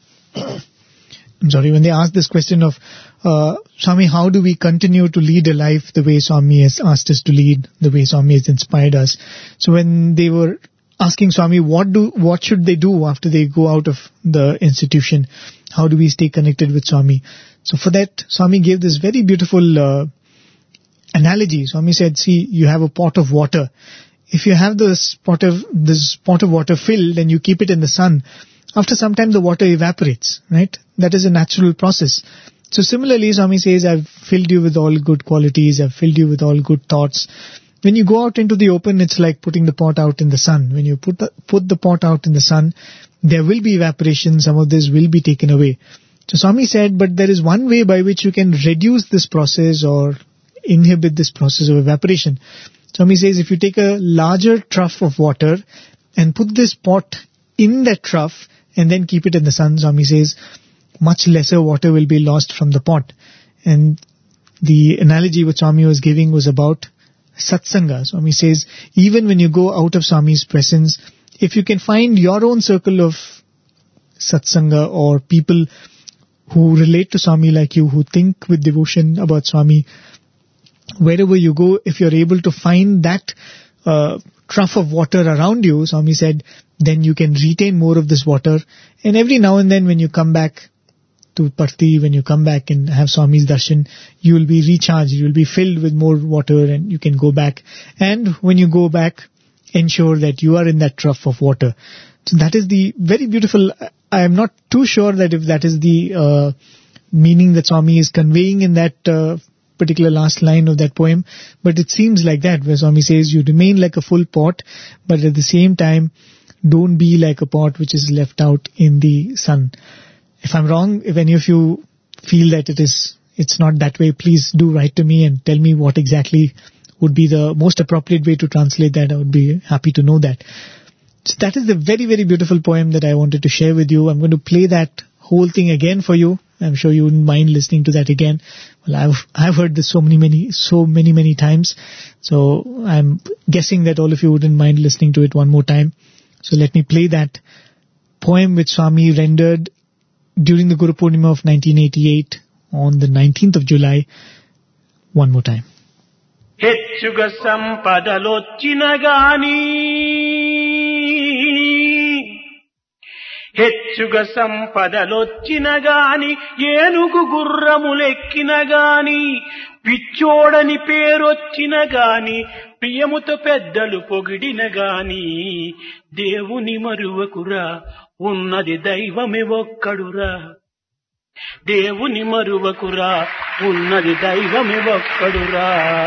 Swami, how do we continue to lead a life the way Swami has asked us to lead, the way Swami has inspired us? So when they were asking Swami, what should they do after they go out of the institution? How do we stay connected with Swami? So for that, Swami gave this very beautiful analogy. Swami said, see, you have a pot of water. If you have this pot of water filled and you keep it in the sun, after some time the water evaporates, right? That is a natural process. So similarly, Swami says, I've filled you with all good qualities, I've filled you with all good thoughts, when you go out into the open, it's like putting the pot out in the sun. When you put the pot out in the sun, there will be evaporation. Some of this will be taken away. So Swami said, but there is one way by which you can reduce this process or inhibit this process of evaporation. Swami says, if you take a larger trough of water and put this pot in that trough and then keep it in the sun, Swami says, much lesser water will be lost from the pot. And the analogy which Swami was giving was about satsanga. Swami says, even when you go out of Swami's presence, if you can find your own circle of satsanga or people who relate to Swami like you, who think with devotion about Swami, wherever you go, if you're able to find that trough of water around you, Swami said, then you can retain more of this water. And every now and then when you come back to Parthi, when you come back and have Swami's darshan, you will be recharged, you will be filled with more water and you can go back. And when you go back, ensure that you are in that trough of water. So that is the very beautiful, I am not too sure that if that is the meaning that Swami is conveying in that particular last line of that poem, but it seems like that, where Swami says you remain like a full pot, but at the same time, don't be like a pot which is left out in the sun. If I'm wrong, if any of you feel that it's not that way, please do write to me and tell me what exactly would be the most appropriate way to translate that. I would be happy to know that. So that is the very, very beautiful poem that I wanted to share with you. I'm going to play that whole thing again for you. I'm sure you wouldn't mind listening to that again. Well, I've heard this so many times. So I'm guessing that all of you wouldn't mind listening to it one more time. So let me play that poem which Swami rendered during the Guru Purnima of 1988 on the 19th of July one more time. ಹೆಚ್ಚುಗ ಸಂಪದಲೊಚ್ಚಿನ ಗಾನಿ ಹೆಚ್ಚುಗ సంపదలొచ్చిన గాని ఏనుగు గుర్రములెక్కిన గాని పిచ్చోడని పేరొచ్చిన గాని ప్రియముతో పెద్దలు పొగిడిన గాని దేవుని మరువకురా ఉన్నది దైవమే ఒక్కడురా దేవుని మరువకురా ఉన్నది దైవమే ఒక్కడురా.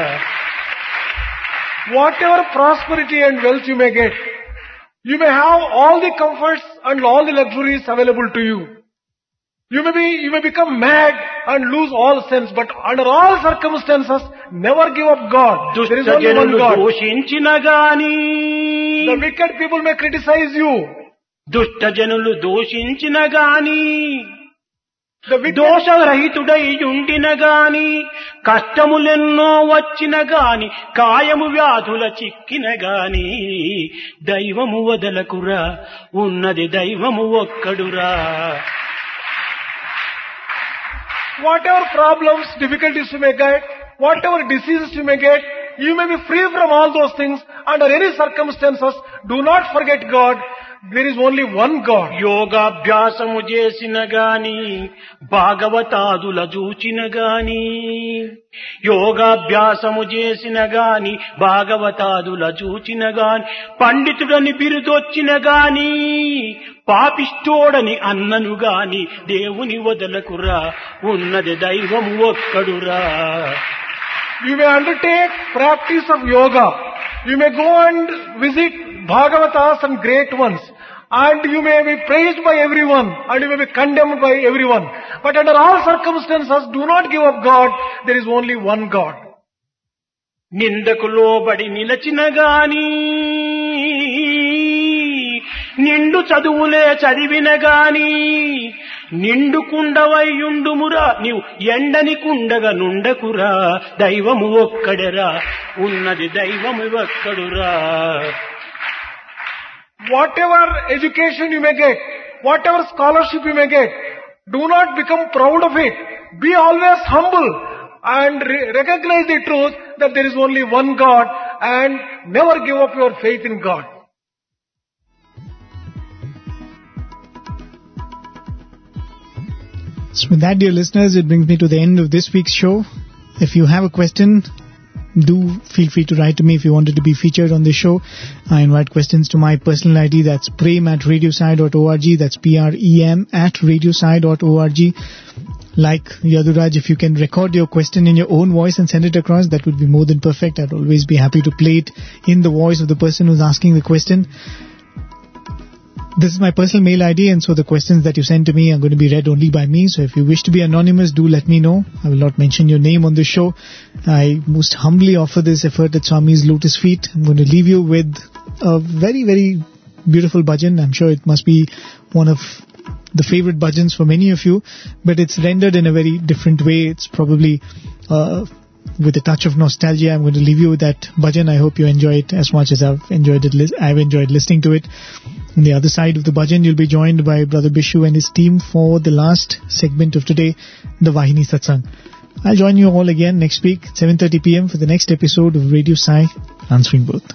Whatever prosperity and wealth you may get, you may have all the comforts and all the luxuries available to you. You may become mad and lose all sense, but under all circumstances, never give up God. There is only one God. The wicked people may criticize you. దుష్టజనులు దోషించిన గాని దోషరహితుడై ఉండిన గాని కష్టములెన్నో వచ్చిన గాని కాయము వ్యాధుల చిక్కిన గాని దైవము వదలకురా ఉన్నది దైవము ఒక్కడురా. Whatever problems, difficulties you may get, whatever diseases you may get, you may be free from all those things. Under any circumstances, do not forget God. There is only one God. యోగాభ్యాసము చేసిన గాని భాగవతాదుల చూచిన గాని యోగాభ్యాసము చేసిన గాని భాగవతాదుల చూచిన గాని పండితుడని బిరుదొచ్చిన గాని పాపిష్టోడని అన్నను గాని దేవుని వదలకురా ఉన్నది దైవము ఒక్కడురా. You may undertake practice of yoga. You may go and visit Bhagavatas and great ones. And you may be praised by everyone. And you may be condemned by everyone. But under all circumstances, do not give up God. There is only one God. నిందకు లోబడి నిలచిన గాని నిండు చదువులే చదివిన గాని నిండు కుండవయ్యుండుమురా నీవు ఎండని కుండగా నుండకురా దైవము ఒక్కడెరా ఉన్నది దైవము ఒక్కడురా. Whatever education you may get, whatever scholarship you may get, do not become proud of it. Be always humble and recognize the truth that there is only one God and never give up your faith in God. So with that, dear listeners, it brings me to the end of this week's show. If you have a question, do feel free to write to me if you wanted to be featured on this show. I invite questions to my personal ID. That's prem@radiosai.org. That's PREM@radiosai.org. like Yaduraj, if you can record your question in your own voice and send it across, that would be more than perfect. I'd always be happy to play it in the voice of the person who's asking the question. This is my personal mail ID, and so the questions that you send to me are going to be read only by me. So if you wish to be anonymous, do let me know. I will not mention your name on this show. I most humbly offer this effort at Swami's Lotus Feet. I'm going to leave you with a very, very beautiful bhajan. I'm sure it must be one of the favorite bhajans for many of you, but it's rendered in a very different way. It's probably with a touch of nostalgia. I'm going to leave you with that bhajan. I hope you enjoy it as much as I've enjoyed listening to it. On the other side of the bhajan, you'll be joined by Brother Bishu and his team for the last segment of today, the Vahini Satsang. I'll join you all again next week, 7:30 p.m. for the next episode of Radio Sai, Answering Both.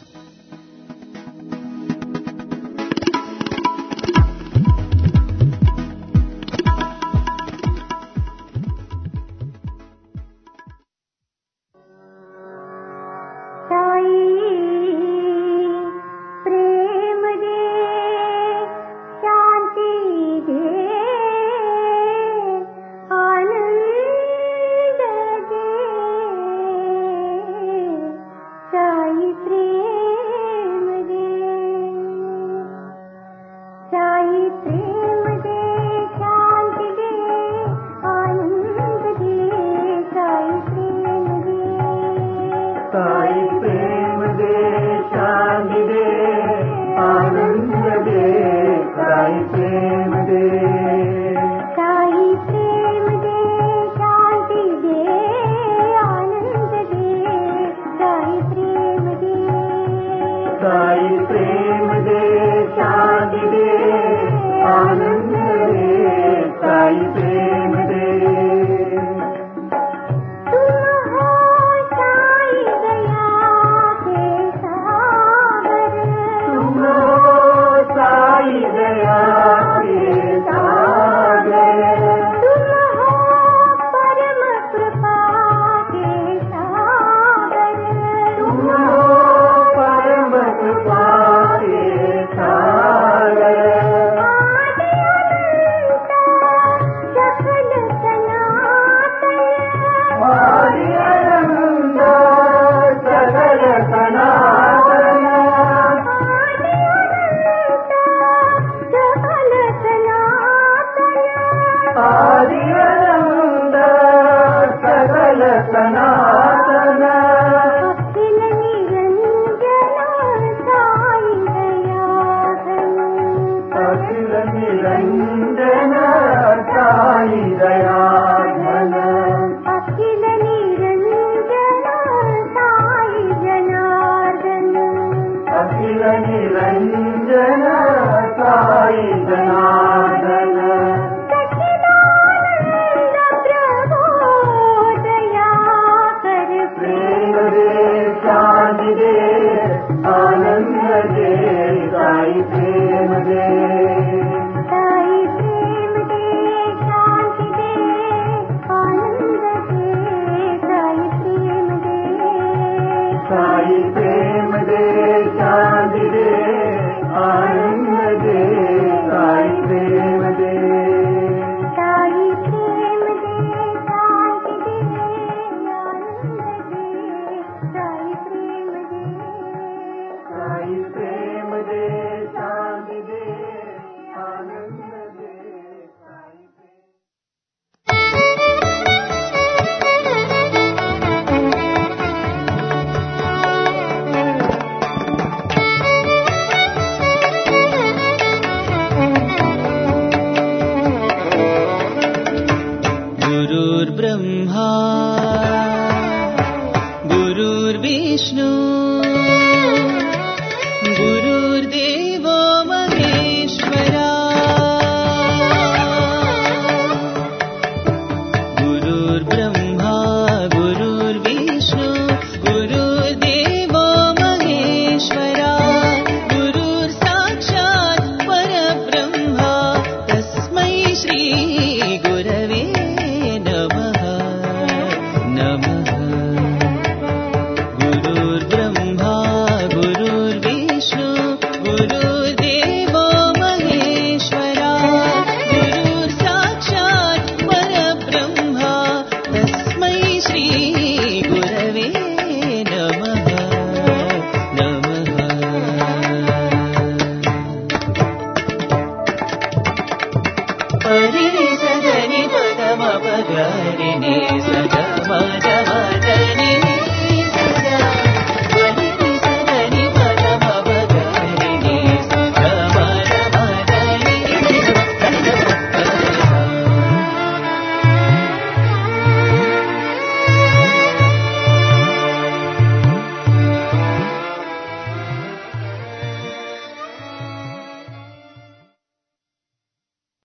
ni ni sa ga ma ga